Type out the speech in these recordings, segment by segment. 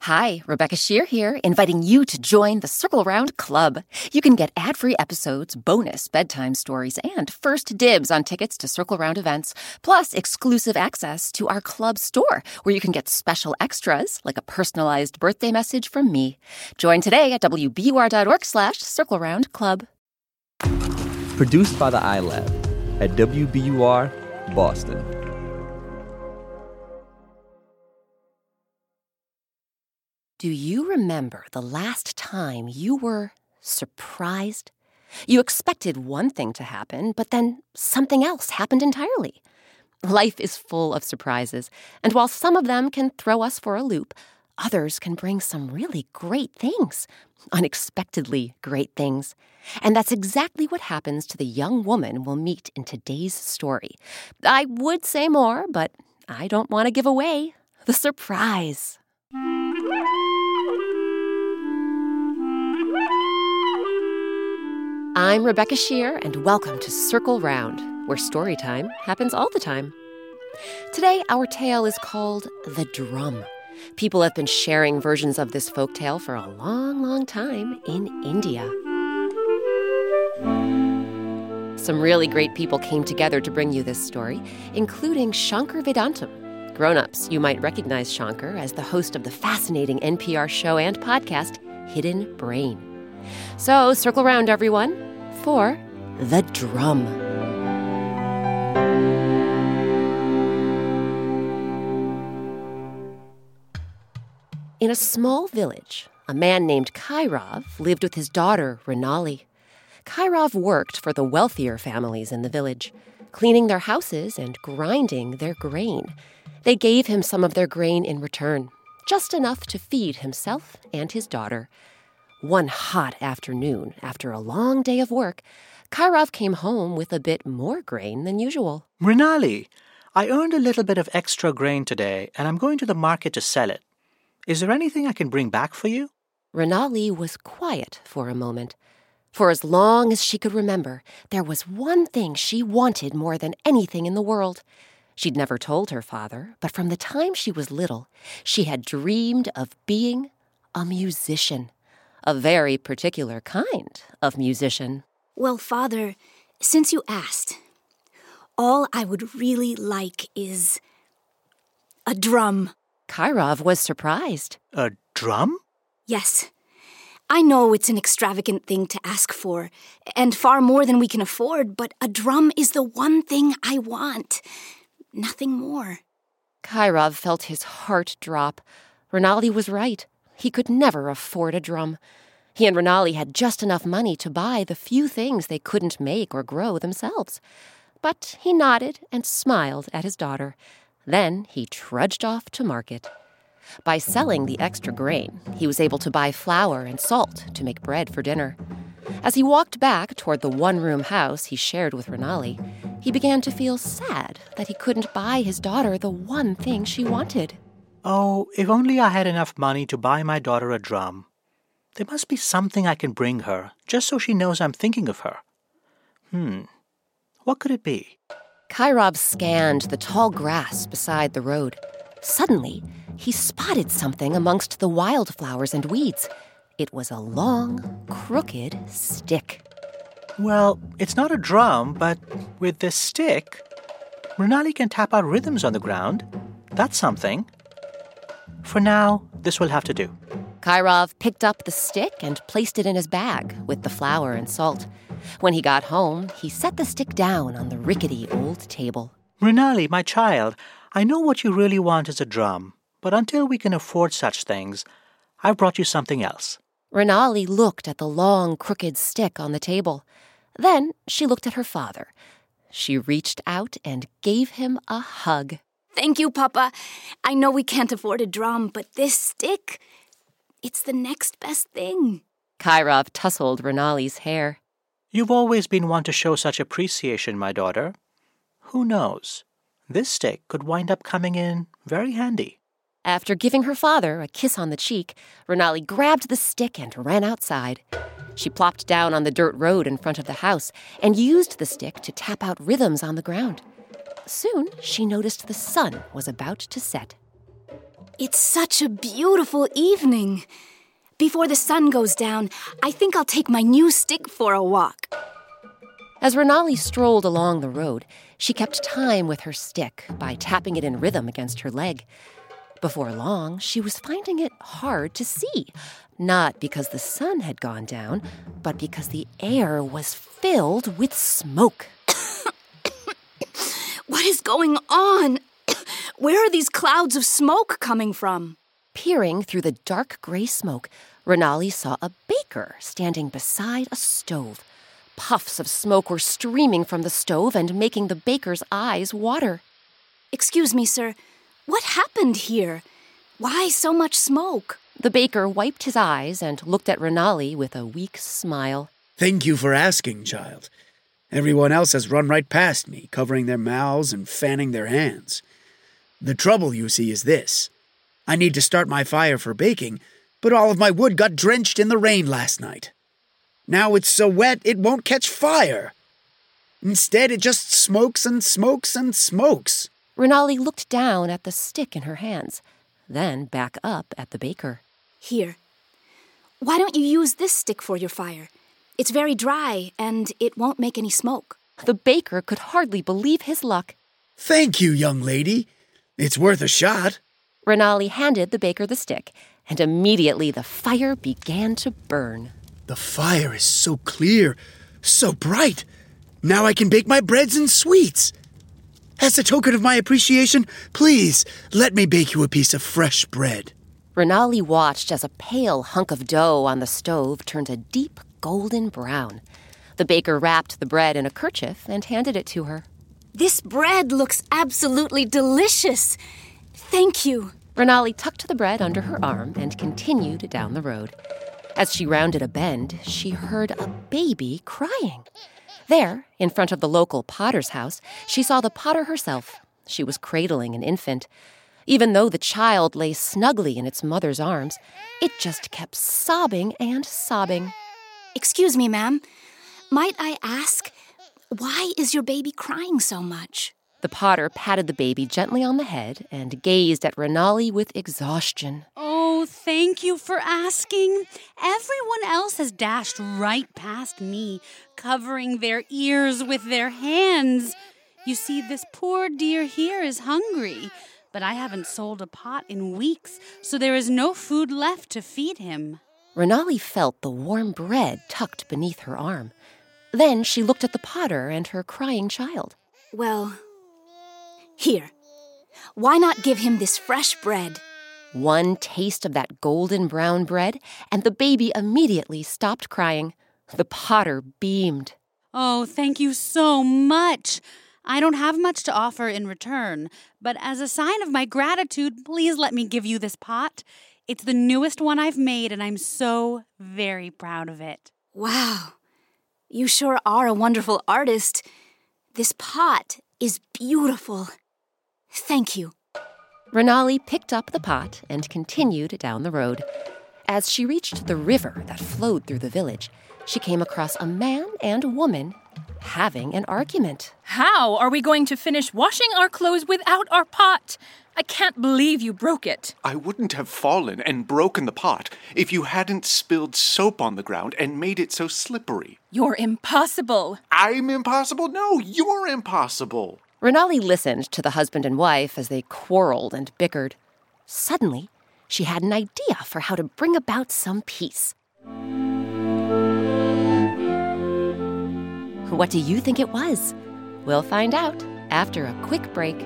Hi, Rebecca Shear here, inviting you to join the Circle Round Club. You can get ad-free episodes, bonus bedtime stories, and first dibs on tickets to Circle Round events, plus exclusive access to our club store, where you can get special extras, like a personalized birthday message from me. Join today at wbur.org/Circle Round Club. Produced by the iLab at WBUR, Boston. Do you remember the last time you were surprised? You expected one thing to happen, but then something else happened entirely. Life is full of surprises, and while some of them can throw us for a loop, others can bring some really great things, unexpectedly great things. And that's exactly what happens to the young woman we'll meet in today's story. I would say more, but I don't want to give away the surprise. I'm Rebecca Shear, and welcome to Circle Round, where story time happens all the time. Today, our tale is called The Drum. People have been sharing versions of this folktale for a long, long time in India. Some really great people came together to bring you this story, including Shankar Vedantam. Grown-ups, you might recognize Shankar as the host of the fascinating NPR show and podcast, Hidden Brain. So, circle round, everyone, for The Drum. In a small village, a man named Kairav lived with his daughter, Renali. Kairav worked for the wealthier families in the village, cleaning their houses and grinding their grain. They gave him some of their grain in return, just enough to feed himself and his daughter. One hot afternoon, after a long day of work, Kairav came home with a bit more grain than usual. Renali, I earned a little bit of extra grain today, and I'm going to the market to sell it. Is there anything I can bring back for you? Renali was quiet for a moment. For as long as she could remember, there was one thing she wanted more than anything in the world. She'd never told her father, but from the time she was little, she had dreamed of being a musician. A very particular kind of musician. Well, Father, since you asked, all I would really like is a drum. Kairav was surprised. A drum? Yes. I know it's an extravagant thing to ask for, and far more than we can afford, but a drum is the one thing I want. Nothing more. Kairav felt his heart drop. Renali was right. He could never afford a drum. He and Renali had just enough money to buy the few things they couldn't make or grow themselves. But he nodded and smiled at his daughter. Then he trudged off to market. By selling the extra grain, he was able to buy flour and salt to make bread for dinner. As he walked back toward the one-room house he shared with Renali, he began to feel sad that he couldn't buy his daughter the one thing she wanted. Oh, if only I had enough money to buy my daughter a drum. There must be something I can bring her, just so she knows I'm thinking of her. What could it be? Kairav scanned the tall grass beside the road. Suddenly, he spotted something amongst the wildflowers and weeds. It was a long, crooked stick. Well, it's not a drum, but with this stick, Renali can tap out rhythms on the ground. That's something. For now, this will have to do. Kairav picked up the stick and placed it in his bag with the flour and salt. When he got home, he set the stick down on the rickety old table. Renali, my child, I know what you really want is a drum, but until we can afford such things, I've brought you something else. Renali looked at the long, crooked stick on the table. Then she looked at her father. She reached out and gave him a hug. Thank you, Papa. I know we can't afford a drum, but this stick, it's the next best thing. Kairav tousled Renali's hair. You've always been one to show such appreciation, my daughter. Who knows? This stick could wind up coming in very handy. After giving her father a kiss on the cheek, Renali grabbed the stick and ran outside. She plopped down on the dirt road in front of the house and used the stick to tap out rhythms on the ground. Soon, she noticed the sun was about to set. It's such a beautiful evening. Before the sun goes down, I think I'll take my new stick for a walk. As Renali strolled along the road, she kept time with her stick by tapping it in rhythm against her leg. Before long, she was finding it hard to see, not because the sun had gone down, but because the air was filled with smoke. What is going on? Where are these clouds of smoke coming from? Peering through the dark gray smoke, Renali saw a baker standing beside a stove. Puffs of smoke were streaming from the stove and making the baker's eyes water. Excuse me, sir. What happened here? Why so much smoke? The baker wiped his eyes and looked at Renali with a weak smile. Thank you for asking, child. Everyone else has run right past me, covering their mouths and fanning their hands. The trouble, you see, is this. I need to start my fire for baking, but all of my wood got drenched in the rain last night. Now it's so wet it won't catch fire. Instead, it just smokes and smokes and smokes. Renali looked down at the stick in her hands, then back up at the baker. Here. Why don't you use this stick for your fire? It's very dry, and it won't make any smoke. The baker could hardly believe his luck. Thank you, young lady. It's worth a shot. Renali handed the baker the stick, and immediately the fire began to burn. The fire is so clear, so bright. Now I can bake my breads and sweets. As a token of my appreciation, please let me bake you a piece of fresh bread. Renali watched as a pale hunk of dough on the stove turned a deep golden brown. The baker wrapped the bread in a kerchief and handed it to her. This bread looks absolutely delicious. Thank you. Renali tucked the bread under her arm and continued down the road. As she rounded a bend, she heard a baby crying. There, in front of the local potter's house, she saw the potter herself. She was cradling an infant. Even though the child lay snugly in its mother's arms, it just kept sobbing and sobbing. Excuse me, ma'am. Might I ask, why is your baby crying so much? The potter patted the baby gently on the head and gazed at Renali with exhaustion. Oh, thank you for asking. Everyone else has dashed right past me, covering their ears with their hands. You see, this poor dear here is hungry, but I haven't sold a pot in weeks, so there is no food left to feed him. Renali felt the warm bread tucked beneath her arm. Then she looked at the potter and her crying child. Well, here. Why not give him this fresh bread? One taste of that golden brown bread, and the baby immediately stopped crying. The potter beamed. Oh, thank you so much. I don't have much to offer in return, but as a sign of my gratitude, please let me give you this pot. It's the newest one I've made, and I'm so very proud of it. Wow. You sure are a wonderful artist. This pot is beautiful. Thank you. Renali picked up the pot and continued down the road. As she reached the river that flowed through the village, she came across a man and a woman having an argument. How are we going to finish washing our clothes without our pot? I can't believe you broke it. I wouldn't have fallen and broken the pot if you hadn't spilled soap on the ground and made it so slippery. You're impossible. I'm impossible? No, you're impossible. Renali listened to the husband and wife as they quarreled and bickered. Suddenly, she had an idea for how to bring about some peace. What do you think it was? We'll find out after a quick break.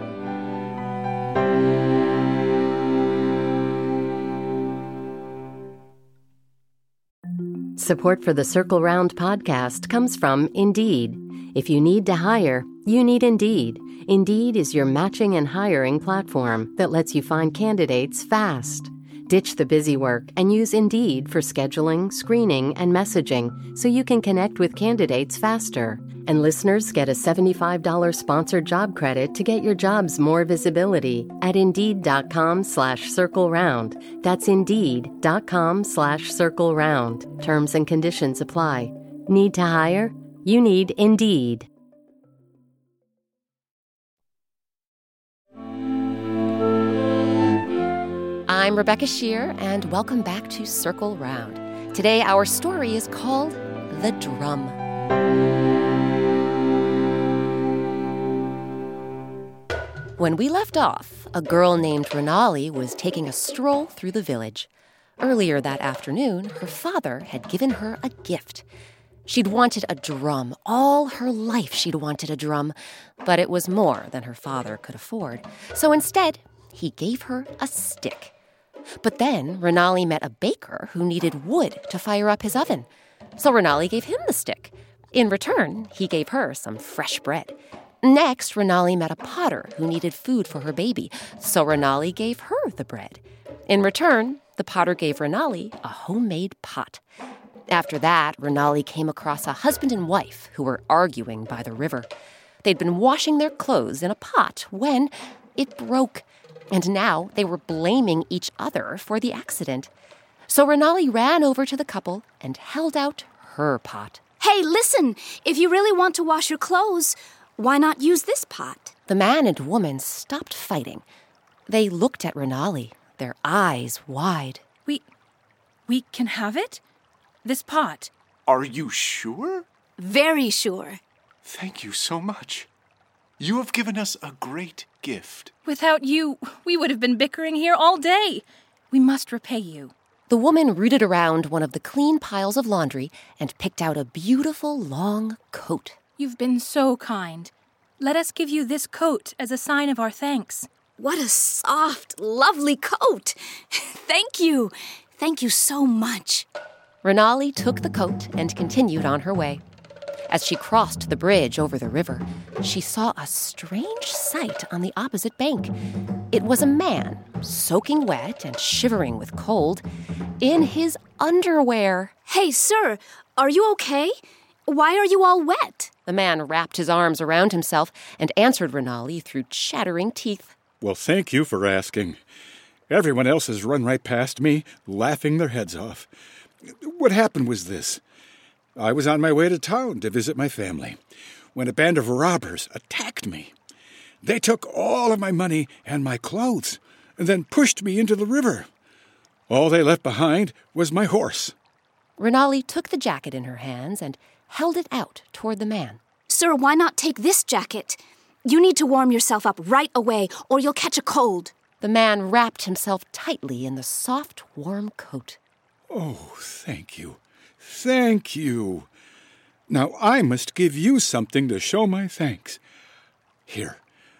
Support for the Circle Round podcast comes from Indeed. If you need to hire, you need Indeed. Indeed is your matching and hiring platform that lets you find candidates fast. Ditch the busy work and use Indeed for scheduling, screening, and messaging so you can connect with candidates faster. And listeners get a $75 sponsored job credit to get your jobs more visibility at Indeed.com/CircleRound. That's Indeed.com/CircleRound. Terms and conditions apply. Need to hire? You need Indeed. I'm Rebecca Shear, and welcome back to Circle Round. Today, our story is called The Drum. When we left off, a girl named Renali was taking a stroll through the village. Earlier that afternoon, her father had given her a gift. She'd wanted a drum. All her life she'd wanted a drum, but it was more than her father could afford. So instead, he gave her a stick. But then Renali met a baker who needed wood to fire up his oven. So Renali gave him the stick. In return, he gave her some fresh bread. Next, Renali met a potter who needed food for her baby. So Renali gave her the bread. In return, the potter gave Renali a homemade pot. After that, Renali came across a husband and wife who were arguing by the river. They'd been washing their clothes in a pot when it broke. And now they were blaming each other for the accident. So Renali ran over to the couple and held out her pot. Hey, listen, if you really want to wash your clothes, why not use this pot? The man and woman stopped fighting. They looked at Renali, their eyes wide. We can have it? This pot? Are you sure? Very sure. Thank you so much. You have given us a great gift. Without you, we would have been bickering here all day. We must repay you. The woman rooted around one of the clean piles of laundry and picked out a beautiful long coat. You've been so kind. Let us give you this coat as a sign of our thanks. What a soft, lovely coat. Thank you. Thank you so much. Renali took the coat and continued on her way. As she crossed the bridge over the river, she saw a strange sight on the opposite bank. It was a man, soaking wet and shivering with cold, in his underwear. Hey, sir, are you okay? Why are you all wet? The man wrapped his arms around himself and answered Renali through chattering teeth. Well, thank you for asking. Everyone else has run right past me, laughing their heads off. What happened was this. I was on my way to town to visit my family when a band of robbers attacked me. They took all of my money and my clothes and then pushed me into the river. All they left behind was my horse. Renali took the jacket in her hands and held it out toward the man. Sir, why not take this jacket? You need to warm yourself up right away or you'll catch a cold. The man wrapped himself tightly in the soft, warm coat. Oh, thank you. Thank you. Now I must give you something to show my thanks. Here,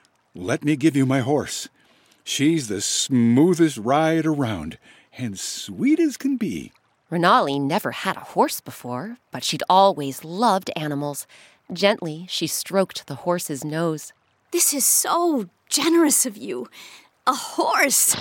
let me give you my horse. She's the smoothest ride around and sweet as can be. Renali never had a horse before, but she'd always loved animals. Gently, she stroked the horse's nose. This is so generous of you. A horse.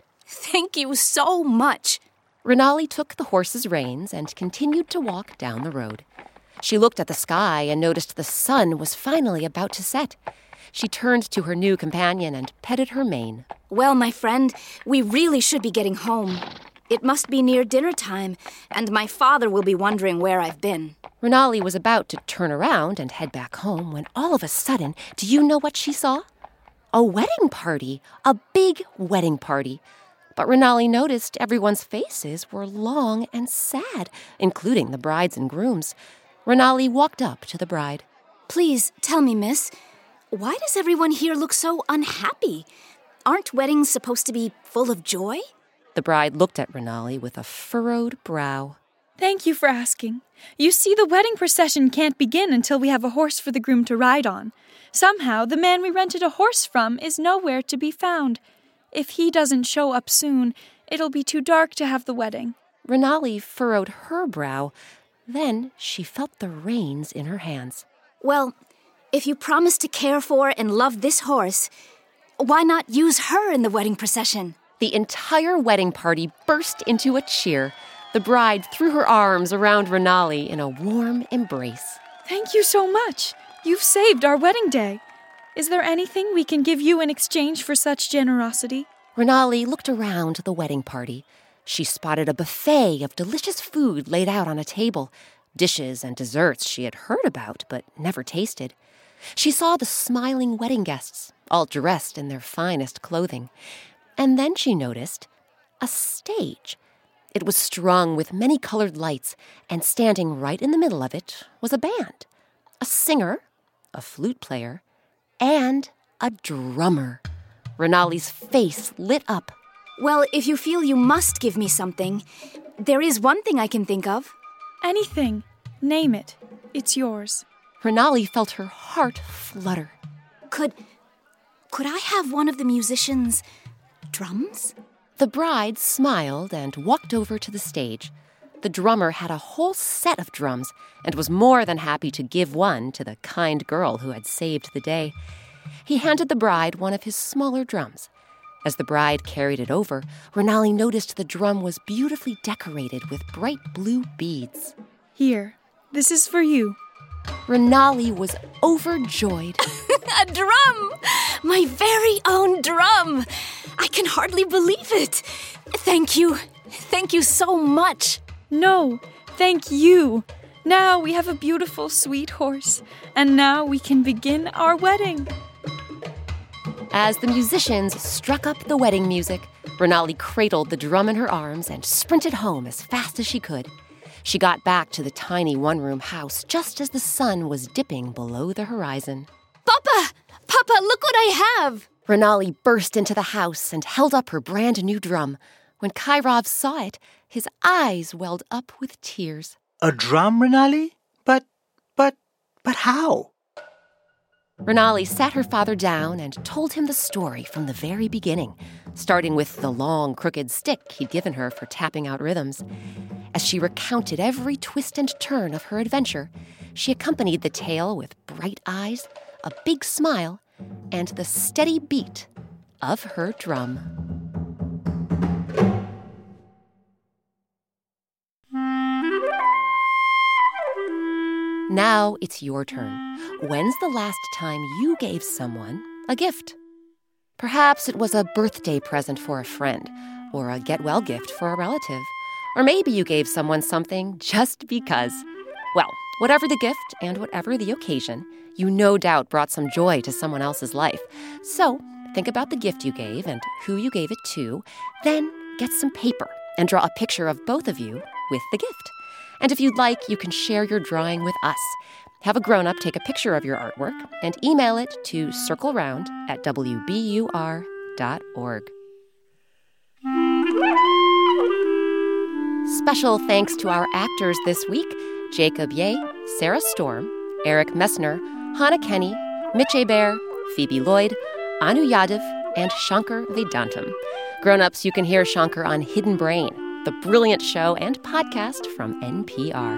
Thank you so much. Renali took the horse's reins and continued to walk down the road. She looked at the sky and noticed the sun was finally about to set. She turned to her new companion and petted her mane. Well, my friend, we really should be getting home. It must be near dinner time, and my father will be wondering where I've been. Renali was about to turn around and head back home when all of a sudden, do you know what she saw? A wedding party. A big wedding party. But Renali noticed everyone's faces were long and sad, including the brides and grooms. Renali walked up to the bride. Please, tell me, miss, why does everyone here look so unhappy? Aren't weddings supposed to be full of joy? The bride looked at Renali with a furrowed brow. Thank you for asking. You see, the wedding procession can't begin until we have a horse for the groom to ride on. Somehow, the man we rented a horse from is nowhere to be found. If he doesn't show up soon, it'll be too dark to have the wedding. Renali furrowed her brow. Then she felt the reins in her hands. Well, if you promise to care for and love this horse, why not use her in the wedding procession? The entire wedding party burst into a cheer. The bride threw her arms around Renali in a warm embrace. Thank you so much. You've saved our wedding day. Is there anything we can give you in exchange for such generosity? Renali looked around the wedding party. She spotted a buffet of delicious food laid out on a table, dishes and desserts she had heard about but never tasted. She saw the smiling wedding guests, all dressed in their finest clothing. And then she noticed a stage. It was strung with many colored lights, and standing right in the middle of it was a band, a singer, a flute player, and a drummer. Renali's face lit up. Well, if you feel you must give me something, there is one thing I can think of. Anything. Name it. It's yours. Renali felt her heart flutter. Could I have one of the musicians' drums? The bride smiled and walked over to the stage. The drummer had a whole set of drums and was more than happy to give one to the kind girl who had saved the day. He handed the bride one of his smaller drums. As the bride carried it over, Renali noticed the drum was beautifully decorated with bright blue beads. Here, this is for you. Renali was overjoyed. A drum! My very own drum! I can hardly believe it. Thank you. Thank you so much. No, thank you. Now we have a beautiful, sweet horse, and now we can begin our wedding. As the musicians struck up the wedding music, Renali cradled the drum in her arms and sprinted home as fast as she could. She got back to the tiny one-room house just as the sun was dipping below the horizon. Papa, look what I have! Renali burst into the house and held up her brand-new drum. When Kairav saw it, his eyes welled up with tears. A drum, Renali? But how? Renali sat her father down and told him the story from the very beginning, starting with the long, crooked stick he'd given her for tapping out rhythms. As she recounted every twist and turn of her adventure, she accompanied the tale with bright eyes, a big smile, and the steady beat of her drum. Now it's your turn. When's the last time you gave someone a gift? Perhaps it was a birthday present for a friend, or a get-well gift for a relative. Or maybe you gave someone something just because. Well, whatever the gift and whatever the occasion, you no doubt brought some joy to someone else's life. So think about the gift you gave and who you gave it to, then get some paper and draw a picture of both of you with the gift. And if you'd like, you can share your drawing with us. Have a grown-up take a picture of your artwork and email it to circleround@wbur.org. Special thanks to our actors this week: Jacob Ye, Sarah Storm, Eric Messner, Hannah Kenny, Mitch Hebert, Phoebe Lloyd, Anu Yadav, and Shankar Vedantam. Grown-ups, you can hear Shankar on Hidden Brain, the brilliant show and podcast from NPR.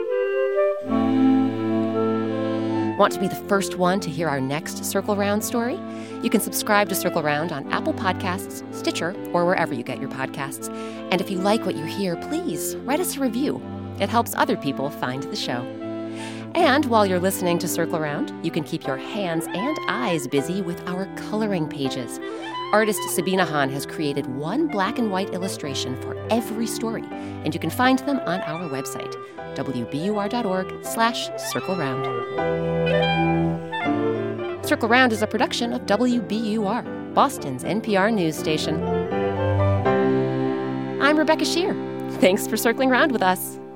Want to be the first one to hear our next Circle Round story? You can subscribe to Circle Round on Apple Podcasts, Stitcher, or wherever you get your podcasts. And if you like what you hear, please write us a review. It helps other people find the show. And while you're listening to Circle Round, you can keep your hands and eyes busy with our coloring pages. Artist Sabina Han has created one black and white illustration for every story, and you can find them on our website, wbur.org/circleround. Circle Round is a production of WBUR, Boston's NPR news station. I'm Rebecca Shear. Thanks for circling round with us.